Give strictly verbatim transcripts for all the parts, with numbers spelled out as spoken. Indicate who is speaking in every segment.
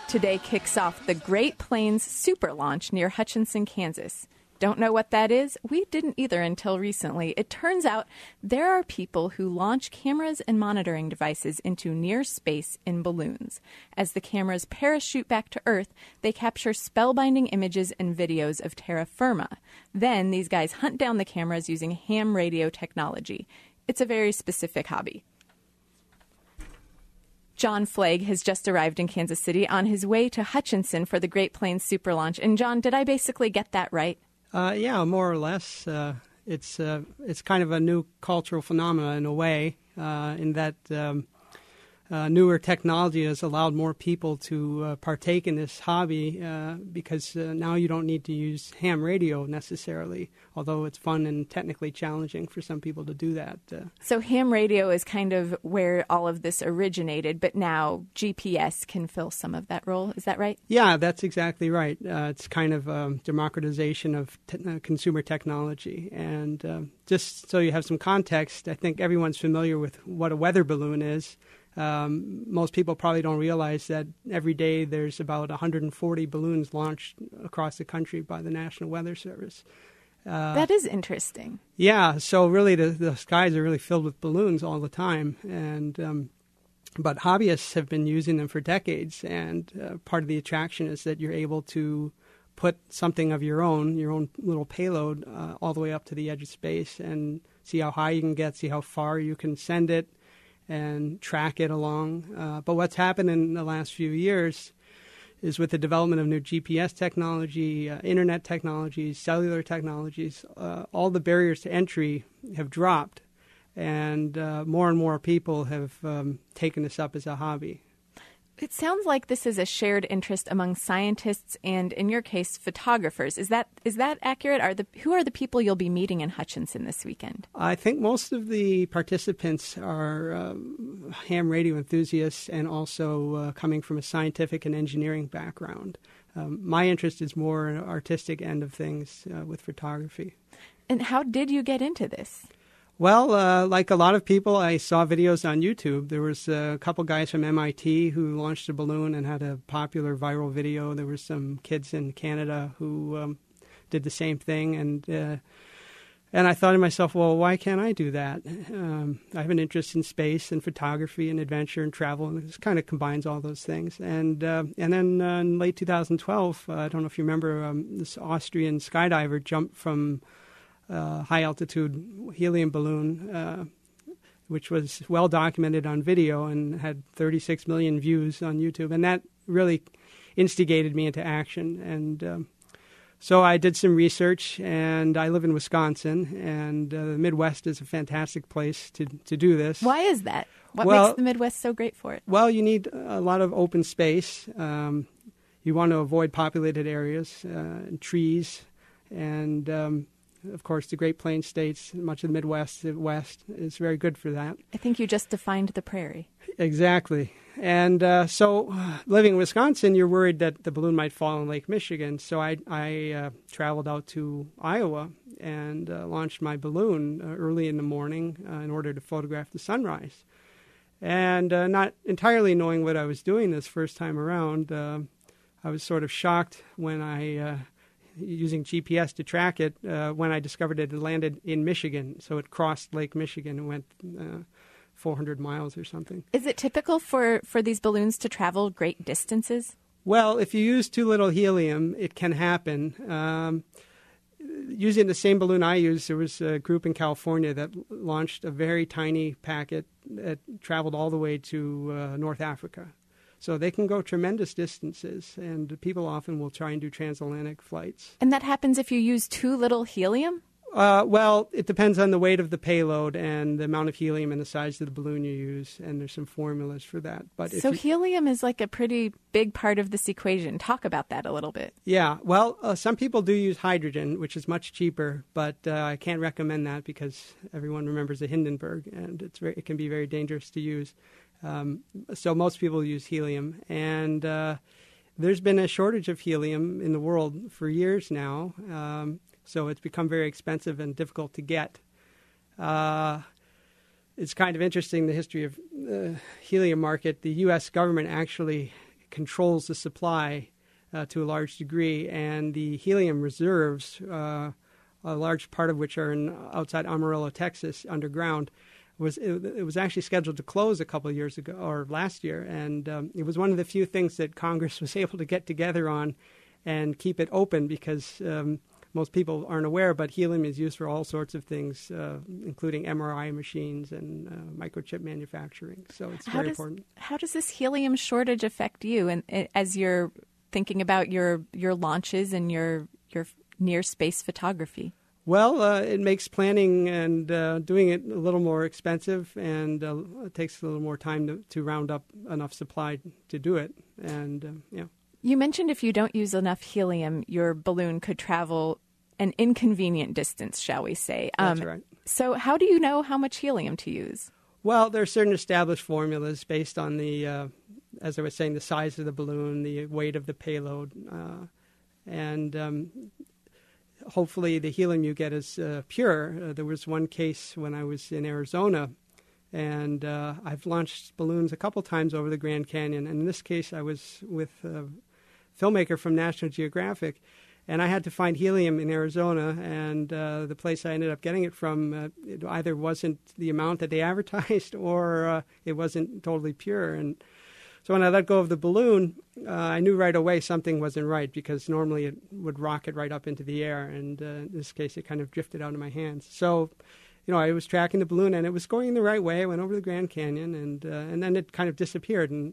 Speaker 1: Today kicks off the Great Plains Super Launch near Hutchinson, Kansas. Don't know what that is? We didn't either until recently. It turns out there are people who launch cameras and monitoring devices into near space in balloons. As the cameras parachute back to Earth, they capture spellbinding images and videos of terra firma. Then these guys hunt down the cameras using ham radio technology. It's a very specific hobby. John Flagg has just arrived in Kansas City on his way to Hutchinson for the Great Plains Super Launch. And John, did I basically get that right?
Speaker 2: Uh, yeah, more or less. Uh, it's uh, it's kind of a new cultural phenomenon in a way, uh, in that um, uh, newer technology has allowed more people to uh, partake in this hobby uh, because uh, now you don't need to use ham radio necessarily, although it's fun and technically challenging for some people to do that. Uh,
Speaker 1: so ham radio is kind of where all of this originated, but now G P S can fill some of that role. Is that right?
Speaker 2: Yeah, that's exactly right. Uh, it's kind of um, democratization of te- uh, consumer technology. And uh, just so you have some context, I think everyone's familiar with what a weather balloon is. Um, most people probably don't realize that every day there's about one hundred forty balloons launched across the country by the National Weather Service.
Speaker 1: Uh, that is interesting.
Speaker 2: Yeah, so really the, the skies are really filled with balloons all the time. And um, but hobbyists have been using them for decades, and uh, part of the attraction is that you're able to put something of your own, your own little payload, uh, all the way up to the edge of space and see how high you can get, see how far you can send it, and track it along. Uh, but what's happened in the last few years is with the development of new G P S technology, uh, internet technologies, cellular technologies, uh, all the barriers to entry have dropped, and uh, more and more people have um, taken this up as a hobby.
Speaker 1: It sounds like this is a shared interest among scientists and, in your case, photographers. Is that is that accurate? Are the who are the people you'll be meeting in Hutchinson this weekend?
Speaker 2: I think most of the participants are um, ham radio enthusiasts and also uh, coming from a scientific and engineering background. Um, my interest is more an artistic end of things uh, with photography.
Speaker 1: And how did you get into this?
Speaker 2: Well, uh, like a lot of people, I saw videos on YouTube. There was a couple guys from M I T who launched a balloon and had a popular viral video. There were some kids in Canada who um, did the same thing. And uh, and I thought to myself, well, why can't I do that? Um, I have an interest in space and photography and adventure and travel, and this kind of combines all those things. And uh, and then uh, in late two thousand twelve, uh, I don't know if you remember, um, this Austrian skydiver jumped from Uh, high-altitude helium balloon, uh, which was well documented on video and had thirty-six million views on YouTube. And that really instigated me into action. And um, so I did some research, and I live in Wisconsin, and uh, the Midwest is a fantastic place to, to do this.
Speaker 1: Why is that? What
Speaker 2: well,
Speaker 1: makes the Midwest so great for it?
Speaker 2: Well, you need a lot of open space. Um, you want to avoid populated areas uh, and trees, and um, of course, the Great Plains states, much of the Midwest, the West, is very good for that.
Speaker 1: I think you just defined the prairie.
Speaker 2: Exactly. And uh, so uh, living in Wisconsin, you're worried that the balloon might fall in Lake Michigan. So I, I uh, traveled out to Iowa and uh, launched my balloon uh, early in the morning uh, in order to photograph the sunrise. And uh, not entirely knowing what I was doing this first time around, uh, I was sort of shocked when I... Uh, using G P S to track it, uh, when I discovered it had landed in Michigan. So it crossed Lake Michigan and went uh, four hundred miles or something.
Speaker 1: Is it typical for, for these balloons to travel great distances?
Speaker 2: Well, if you use too little helium, it can happen. Um, using the same balloon I used, there was a group in California that launched a very tiny packet that traveled all the way to uh, North Africa. So they can go tremendous distances, and people often will try and do transatlantic flights.
Speaker 1: And that happens if you use too little helium?
Speaker 2: Uh, well, it depends on the weight of the payload and the amount of helium and the size of the balloon you use, and there's some formulas for that. But if
Speaker 1: so
Speaker 2: you,
Speaker 1: helium is like a pretty big part of this equation. Talk about that a little bit.
Speaker 2: Yeah, well, uh, some people do use hydrogen, which is much cheaper, but uh, I can't recommend that because everyone remembers the Hindenburg, and it's very, it can be very dangerous to use. Um, so most people use helium, and uh, there's been a shortage of helium in the world for years now, um, so it's become very expensive and difficult to get. Uh, it's kind of interesting, the history of the helium market. The U S government actually controls the supply uh, to a large degree, and the helium reserves, uh, a large part of which are in outside Amarillo, Texas, underground, was it, it was actually scheduled to close a couple of years ago or last year, and um, it was one of the few things that Congress was able to get together on and keep it open because um, most people aren't aware, but helium is used for all sorts of things, uh, including M R I machines and uh, microchip manufacturing. So it's
Speaker 1: how
Speaker 2: very
Speaker 1: does,
Speaker 2: important.
Speaker 1: How does this helium shortage affect you, and as you're thinking about your your launches and your your near space photography?
Speaker 2: Well, uh, it makes planning and uh, doing it a little more expensive, and uh, it takes a little more time to, to round up enough supply to do it. And uh, yeah.
Speaker 1: You mentioned if you don't use enough helium, your balloon could travel an inconvenient distance, shall we say.
Speaker 2: That's
Speaker 1: um,
Speaker 2: right.
Speaker 1: So how do you know how much helium to use?
Speaker 2: Well, there are certain established formulas based on the, uh, as I was saying, the size of the balloon, the weight of the payload, uh, and um, hopefully the helium you get is uh, pure. Uh, there was one case when I was in Arizona, and uh, I've launched balloons a couple times over the Grand Canyon, and in this case I was with a filmmaker from National Geographic, and I had to find helium in Arizona, and uh, the place I ended up getting it from, uh, it either wasn't the amount that they advertised or uh, it wasn't totally pure. And so when I let go of the balloon, uh, I knew right away something wasn't right, because normally it would rocket right up into the air, and uh, in this case it kind of drifted out of my hands. So, you know, I was tracking the balloon, and it was going the right way. I went over the Grand Canyon, and uh, and then it kind of disappeared, and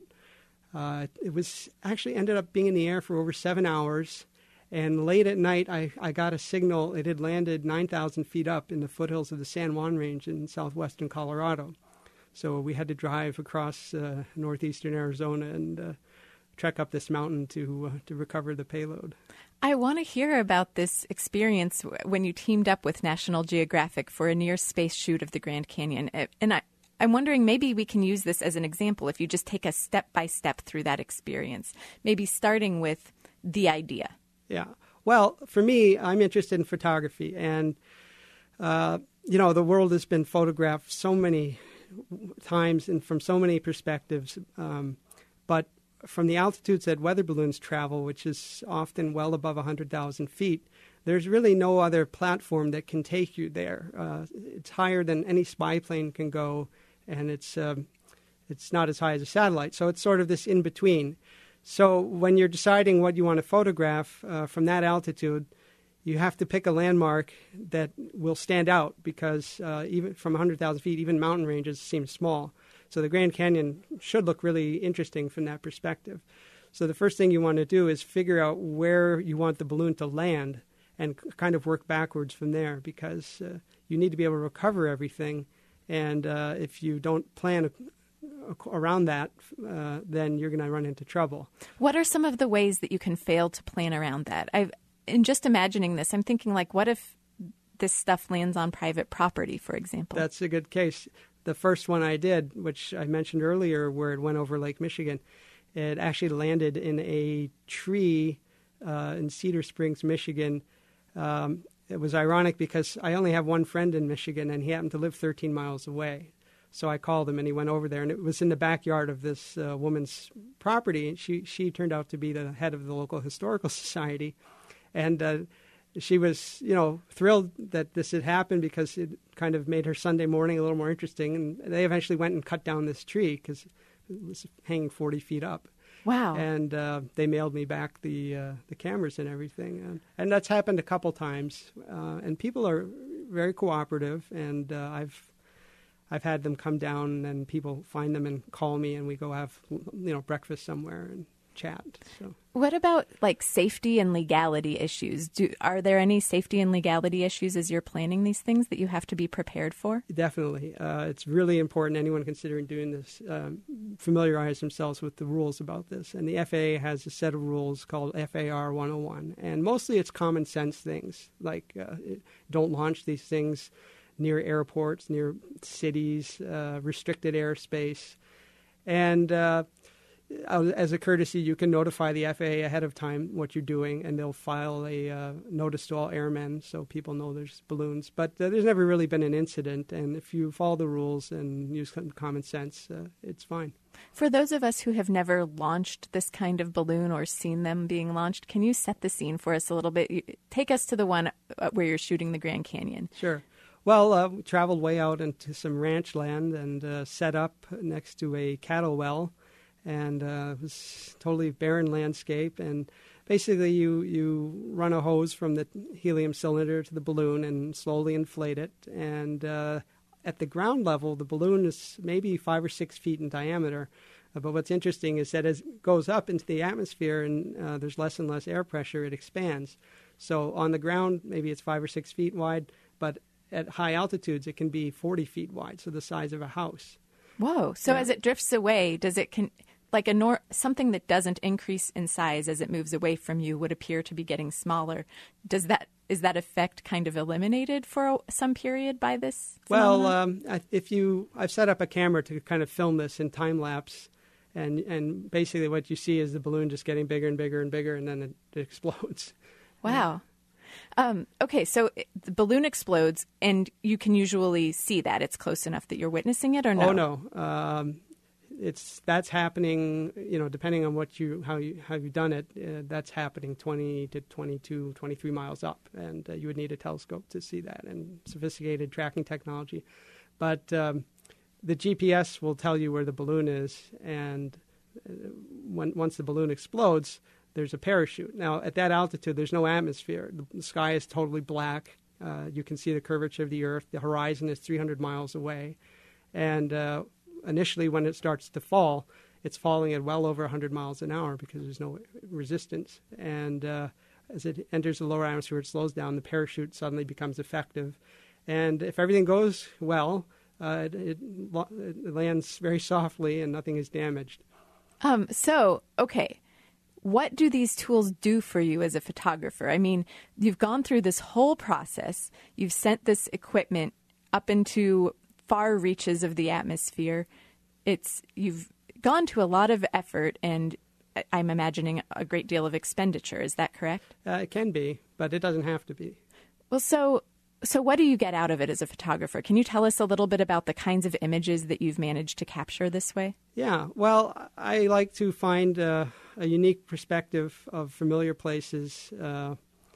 Speaker 2: uh, it was actually ended up being in the air for over seven hours. And late at night, I, I got a signal. It had landed nine thousand feet up in the foothills of the San Juan Range in southwestern Colorado. So we had to drive across uh, northeastern Arizona and uh, trek up this mountain to uh, to recover the payload.
Speaker 1: I want to hear about this experience when you teamed up with National Geographic for a near space shoot of the Grand Canyon. And I, I'm wondering, maybe we can use this as an example if you just take us step by step through that experience, maybe starting with the idea.
Speaker 2: Yeah. Well, for me, I'm interested in photography. And, uh, you know, the world has been photographed so many times and from so many perspectives. Um, but from the altitudes that weather balloons travel, which is often well above one hundred thousand feet, there's really no other platform that can take you there. Uh, it's higher than any spy plane can go, and it's um, it's not as high as a satellite. So it's sort of this in-between. So when you're deciding what you want to photograph uh, from that altitude, you have to pick a landmark that will stand out, because uh, even from one hundred thousand feet, even mountain ranges seem small. So the Grand Canyon should look really interesting from that perspective. So the first thing you want to do is figure out where you want the balloon to land and kind of work backwards from there, because uh, you need to be able to recover everything. And uh, if you don't plan around that, uh, then you're going to run into trouble.
Speaker 1: What are some of the ways that you can fail to plan around that? I've, in just imagining this, I'm thinking, like, what if this stuff lands on private property, for example?
Speaker 2: That's a good case. The first one I did, which I mentioned earlier, where it went over Lake Michigan, it actually landed in a tree uh, in Cedar Springs, Michigan. Um, it was ironic because I only have one friend in Michigan, and he happened to live thirteen miles away. So I called him, and he went over there, and it was in the backyard of this uh, woman's property. And she, she turned out to be the head of the local historical society. And uh, she was, you know, thrilled that this had happened, because it kind of made her Sunday morning a little more interesting. And they eventually went and cut down this tree because it was hanging forty feet up.
Speaker 1: Wow.
Speaker 2: And uh, they mailed me back the uh, the cameras and everything. And, and that's happened a couple times. Uh, and people are very cooperative, and uh, I've I've had them come down, and people find them and call me, and we go have, you know, breakfast somewhere and chat. So.
Speaker 1: What about, like, safety and legality issues? Do are there any safety and legality issues as you're planning these things that you have to be prepared for?
Speaker 2: Definitely. Uh, it's really important, anyone considering doing this, um, familiarize themselves with the rules about this. And the F A A has a set of rules called F A R one oh one. And mostly it's common sense things, like uh, don't launch these things near airports, near cities, uh, restricted airspace. And, uh, uh, as a courtesy, you can notify the F A A ahead of time what you're doing, and they'll file a uh, notice to all airmen so people know there's balloons. But uh, there's never really been an incident, and if you follow the rules and use some common sense, uh, it's fine.
Speaker 1: For those of us who have never launched this kind of balloon or seen them being launched, can you set the scene for us a little bit? Take us to the one where you're shooting the Grand Canyon.
Speaker 2: Sure. Well, uh, we traveled way out into some ranch land and uh, set up next to a cattle well. And uh, it was totally barren landscape. And basically you, you run a hose from the helium cylinder to the balloon and slowly inflate it. And uh, at the ground level, the balloon is maybe five or six feet in diameter. Uh, but what's interesting is that as it goes up into the atmosphere and uh, there's less and less air pressure, it expands. So on the ground, maybe it's five or six feet wide, but at high altitudes, it can be forty feet wide, so the size of a house.
Speaker 1: Whoa. So
Speaker 2: yeah.
Speaker 1: As it drifts away, does it, con- like a nor- something that doesn't increase in size as it moves away from you would appear to be getting smaller. Does that, is that effect kind of eliminated for a, some period by this phenomenon?
Speaker 2: Well, um, I, if you, I've set up a camera to kind of film this in time lapse, and, and basically what you see is the balloon just getting bigger and bigger and bigger, and then it, it explodes.
Speaker 1: Wow. Um, okay, so the balloon explodes, and you can usually see that. It's close enough that you're witnessing it, or no?
Speaker 2: Oh, no. Um, it's that's happening, you know, depending on what you how you how you've done it, uh, that's happening twenty to twenty-two, twenty-three miles up, and uh, you would need a telescope to see that and sophisticated tracking technology. But um, the G P S will tell you where the balloon is, and uh, when once the balloon explodes, there's a parachute. Now, at that altitude, there's no atmosphere. The, the sky is totally black. Uh, you can see the curvature of the Earth. The horizon is three hundred miles away. And uh, initially, when it starts to fall, it's falling at well over one hundred miles an hour because there's no resistance. And uh, as it enters the lower atmosphere, it slows down. The parachute suddenly becomes effective. And if everything goes well, uh, it, it, it lands very softly and nothing is damaged.
Speaker 1: Um. So, okay. What do these tools do for you as a photographer? I mean, you've gone through this whole process. You've sent this equipment up into far reaches of the atmosphere. It's you've gone to a lot of effort and I'm imagining a great deal of expenditure. Is that correct?
Speaker 2: Uh, it can be, but it doesn't have to be.
Speaker 1: Well, so so what do you get out of it as a photographer? Can you tell us a little bit about the kinds of images that you've managed to capture this way?
Speaker 2: Yeah, well, I like to find uh, a unique perspective of familiar places uh,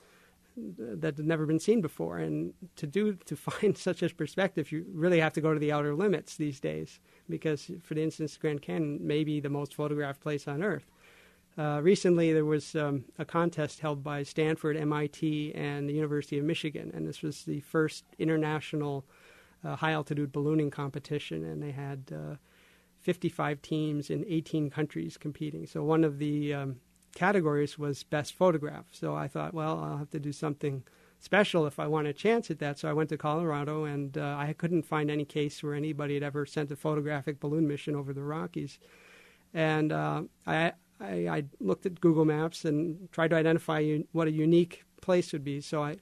Speaker 2: that have never been seen before. And to do to find such a perspective, you really have to go to the outer limits these days because, for instance, Grand Canyon may be the most photographed place on Earth. Uh, recently, there was um, a contest held by Stanford, M I T, and the University of Michigan, and this was the first international uh, high-altitude ballooning competition, and they had uh, fifty-five teams in eighteen countries competing. So one of the um, categories was best photograph. So I thought, well, I'll have to do something special if I want a chance at that. So I went to Colorado, and uh, I couldn't find any case where anybody had ever sent a photographic balloon mission over the Rockies. And uh, I... I, I looked at Google Maps and tried to identify un- what a unique place would be. So I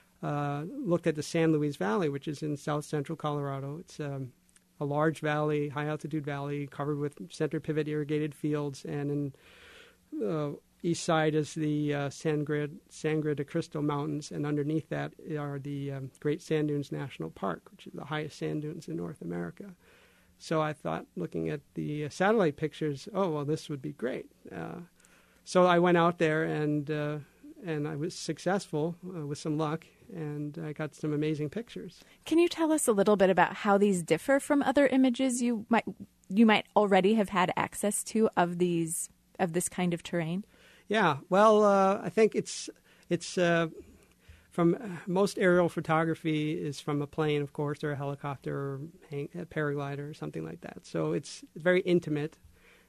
Speaker 2: uh, looked at the San Luis Valley, which is in south central Colorado. It's um, a large valley, high-altitude valley, covered with center pivot irrigated fields. And in the uh, east side is the uh, Sangre, Sangre de Cristo Mountains, and underneath that are the um, Great Sand Dunes National Park, which is the highest sand dunes in North America. So I thought, looking at the satellite pictures, oh, well, this would be great. Uh, so I went out there, and uh, and I was successful uh, with some luck, and I got some amazing pictures.
Speaker 1: Can you tell us a little bit about how these differ from other images you might you might already have had access to of these of this kind of terrain?
Speaker 2: Yeah, well, uh, I think it's it's. Uh, From uh, most aerial photography is from a plane, of course, or a helicopter, or hang, a paraglider, or something like that. So it's very intimate,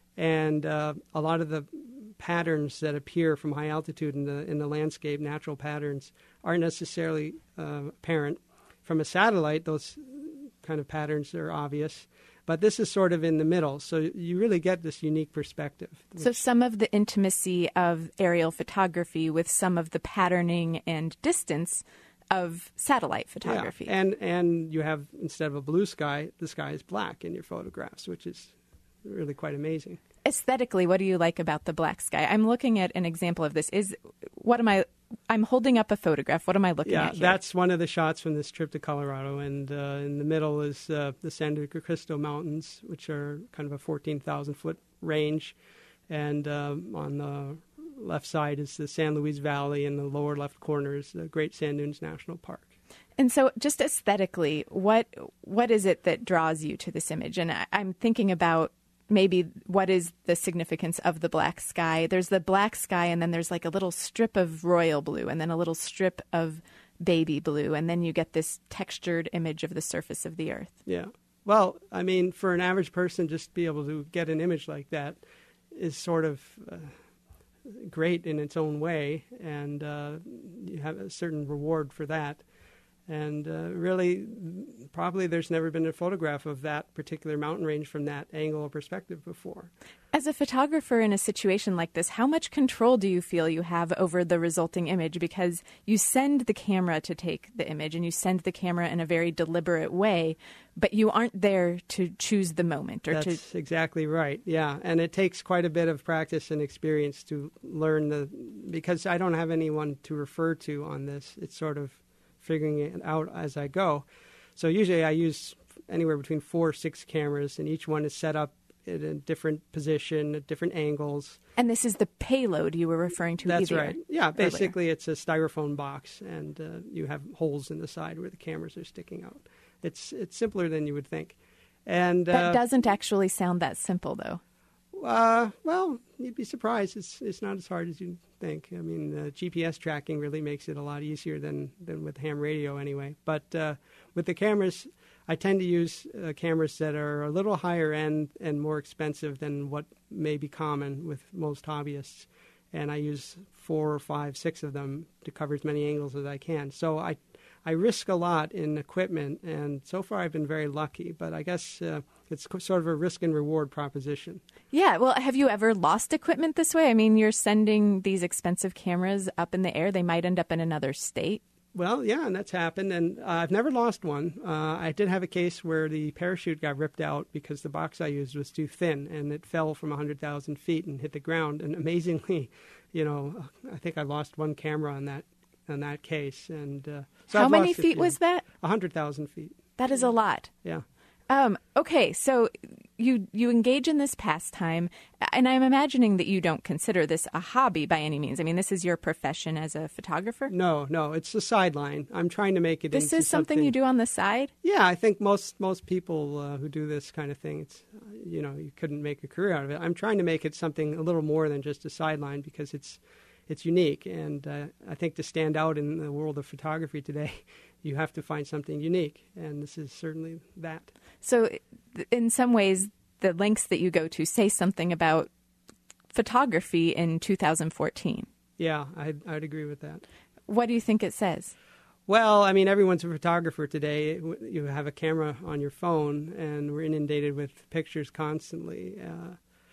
Speaker 2: and uh, a lot of the patterns that appear from high altitude in the in the landscape, natural patterns, aren't necessarily uh, apparent. From a satellite, those kind of patterns are obvious. But this is sort of in the middle, so you really get this unique perspective.
Speaker 1: So some of the intimacy of aerial photography with some of the patterning and distance of satellite photography.
Speaker 2: Yeah. And and you have, instead of a blue sky, the sky is black in your photographs, which is really quite amazing.
Speaker 1: Aesthetically, what do you like about the black sky? I'm looking at an example of this. Is what am I? I'm holding up a photograph. What am I looking
Speaker 2: yeah,
Speaker 1: at here?
Speaker 2: That's one of the shots from this trip to Colorado, and uh, in the middle is uh, the San Luis Cristo Mountains, which are kind of a fourteen thousand foot range, and um, on the left side is the San Luis Valley, and the lower left corner is the Great Sand Dunes National Park.
Speaker 1: And so, just aesthetically, what what is it that draws you to this image? And I, I'm thinking about maybe what is the significance of the black sky. There's the black sky, and then there's like a little strip of royal blue, and then a little strip of baby blue, and then you get this textured image of the surface of the earth.
Speaker 2: Yeah. Well, I mean, for an average person, just to be able to get an image like that is sort of uh, great in its own way, and uh, you have a certain reward for that. And uh, really, probably there's never been a photograph of that particular mountain range from that angle or perspective before.
Speaker 1: As a photographer in a situation like this, how much control do you feel you have over the resulting image? Because you send the camera to take the image, and you send the camera in a very deliberate way, but you aren't there to choose the moment. Or
Speaker 2: That's
Speaker 1: to...
Speaker 2: exactly right, yeah. And it takes quite a bit of practice and experience to learn the, because I don't have anyone to refer to on this. It's sort of figuring it out as I go. So usually I use anywhere between four or six cameras, and each one is set up in a different position, at different angles.
Speaker 1: And this is the payload you were referring to
Speaker 2: That's
Speaker 1: earlier.
Speaker 2: right. Yeah, basically earlier. It's a styrofoam box, and uh, you have holes in the side where the cameras are sticking out. It's it's simpler than you would think. And
Speaker 1: that
Speaker 2: uh,
Speaker 1: doesn't actually sound that simple, though.
Speaker 2: Uh, well, you'd be surprised. It's it's not as hard as you think. I mean, uh, G P S tracking really makes it a lot easier than, than with ham radio anyway. But uh, with the cameras, I tend to use uh, cameras that are a little higher end and more expensive than what may be common with most hobbyists. And I use four or five, six of them to cover as many angles as I can. So I I risk a lot in equipment, and so far I've been very lucky. But I guess uh, it's sort of a risk and reward proposition.
Speaker 1: Yeah. Well, have you ever lost equipment this way? I mean, you're sending these expensive cameras up in the air. They might end up in another state.
Speaker 2: Well, yeah, and that's happened, and uh, I've never lost one. Uh, I did have a case where the parachute got ripped out because the box I used was too thin, and it fell from one hundred thousand feet and hit the ground. And amazingly, you know, I think I lost one camera on that on that case. And uh, so
Speaker 1: How
Speaker 2: I've
Speaker 1: many
Speaker 2: lost
Speaker 1: feet was that?
Speaker 2: one hundred thousand feet.
Speaker 1: That is a lot.
Speaker 2: Yeah.
Speaker 1: Um, okay, so you you engage in this pastime, and I'm imagining that you don't consider this a hobby by any means. I mean, this is your profession as a photographer?
Speaker 2: No, no, it's a sideline. I'm trying to make it
Speaker 1: This
Speaker 2: into
Speaker 1: is something,
Speaker 2: something
Speaker 1: you do on the side?
Speaker 2: Yeah, I think most most people uh, who do this kind of thing, it's uh, you know, you couldn't make a career out of it. I'm trying to make it something a little more than just a sideline because it's it's unique, and uh, I think to stand out in the world of photography today, you have to find something unique, and this is certainly that.
Speaker 1: So, in some ways, the lengths that you go to say something about photography in two thousand fourteen.
Speaker 2: Yeah, I'd, I'd agree with that.
Speaker 1: What do you think it says?
Speaker 2: Well, I mean, everyone's a photographer today. You have a camera on your phone, and we're inundated with pictures constantly. Uh,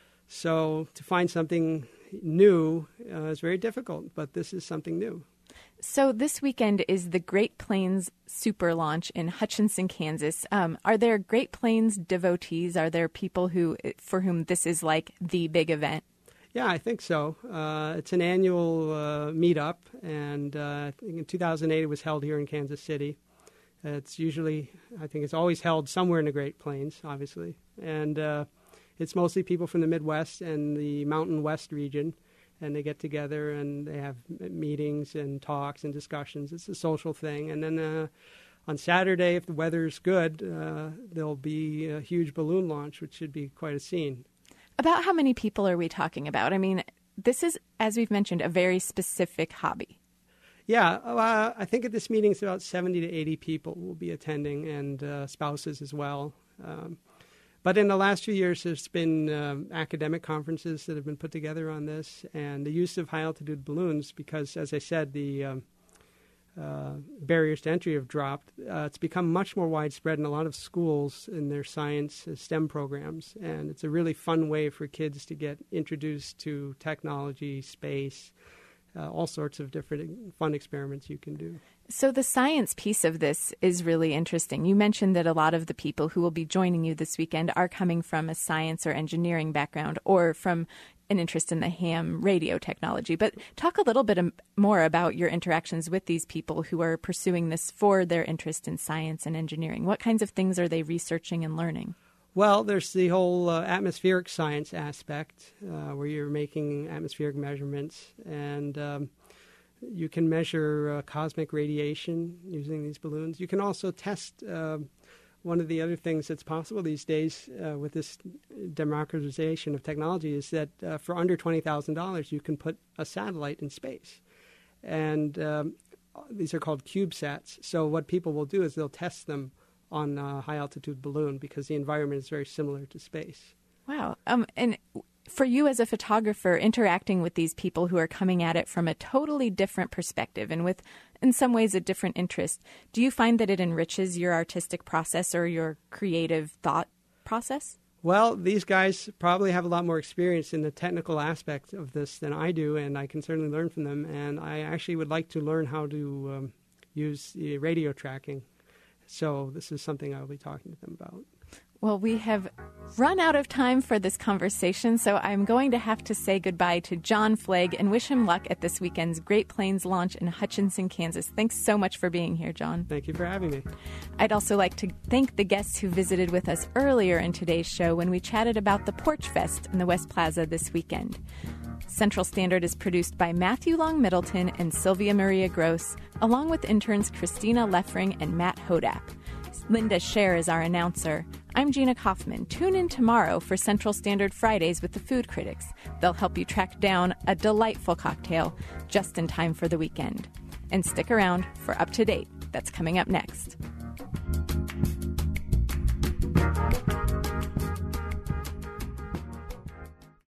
Speaker 2: so to find something new uh, is very difficult, but this is something new.
Speaker 1: So this weekend is the Great Plains Super Launch in Hutchinson, Kansas. Um, are there Great Plains devotees? Are there people who, for whom this is like the big event?
Speaker 2: Yeah, I think so. Uh, it's an annual uh, meetup, and uh, I think in two thousand eight it was held here in Kansas City. Uh, it's usually, I think it's always held somewhere in the Great Plains, obviously. And uh, it's mostly people from the Midwest and the Mountain West region. And they get together and they have meetings and talks and discussions. It's a social thing. And then uh, on Saturday, if the weather's good, uh, there'll be a huge balloon launch, which should be quite a scene.
Speaker 1: About how many people are we talking about? I mean, this is, as we've mentioned, a very specific hobby.
Speaker 2: Yeah, uh, I think at this meeting it's about seventy to eighty people will be attending, and uh, spouses as well. Um, But in the last few years, there's been um, academic conferences that have been put together on this, and the use of high-altitude balloons, because, as I said, the um, uh, barriers to entry have dropped. Uh, it's become much more widespread in a lot of schools in their science uh, STEM programs, and it's a really fun way for kids to get introduced to technology, space, uh, all sorts of different fun experiments you can do.
Speaker 1: So the science piece of this is really interesting. You mentioned that a lot of the people who will be joining you this weekend are coming from a science or engineering background or from an interest in the ham radio technology. But talk a little bit more about your interactions with these people who are pursuing this for their interest in science and engineering. What kinds of things are they researching and learning?
Speaker 2: Well, there's the whole uh, atmospheric science aspect uh, where you're making atmospheric measurements, and um, you can measure uh, cosmic radiation using these balloons. You can also test uh, one of the other things that's possible these days uh, with this democratization of technology is that uh, for under twenty thousand dollars you can put a satellite in space. And um, these are called CubeSats. So what people will do is they'll test them on a high-altitude balloon because the environment is very similar to space.
Speaker 1: Wow. Um, and for you as a photographer, interacting with these people who are coming at it from a totally different perspective and with, in some ways, a different interest, do you find that it enriches your artistic process or your creative thought process?
Speaker 2: Well, these guys probably have a lot more experience in the technical aspect of this than I do, and I can certainly learn from them. And I actually would like to learn how to um, use the radio tracking. So this is something I'll be talking to them about.
Speaker 1: Well, we have run out of time for this conversation, so I'm going to have to say goodbye to John Flagg and wish him luck at this weekend's Great Plains launch in Hutchinson, Kansas. Thanks so much for being here, John.
Speaker 2: Thank you for having me.
Speaker 1: I'd also like to thank the guests who visited with us earlier in today's show when we chatted about the Porch Fest in the West Plaza this weekend. Central Standard is produced by Matthew Long Middleton and Sylvia Maria Gross, along with interns Christina Leffring and Matt Hodap. Linda Scher is our announcer. I'm Gina Kaufman. Tune in tomorrow for Central Standard Fridays with the Food Critics. They'll help you track down a delightful cocktail just in time for the weekend. And stick around for Up to Date. That's coming up next.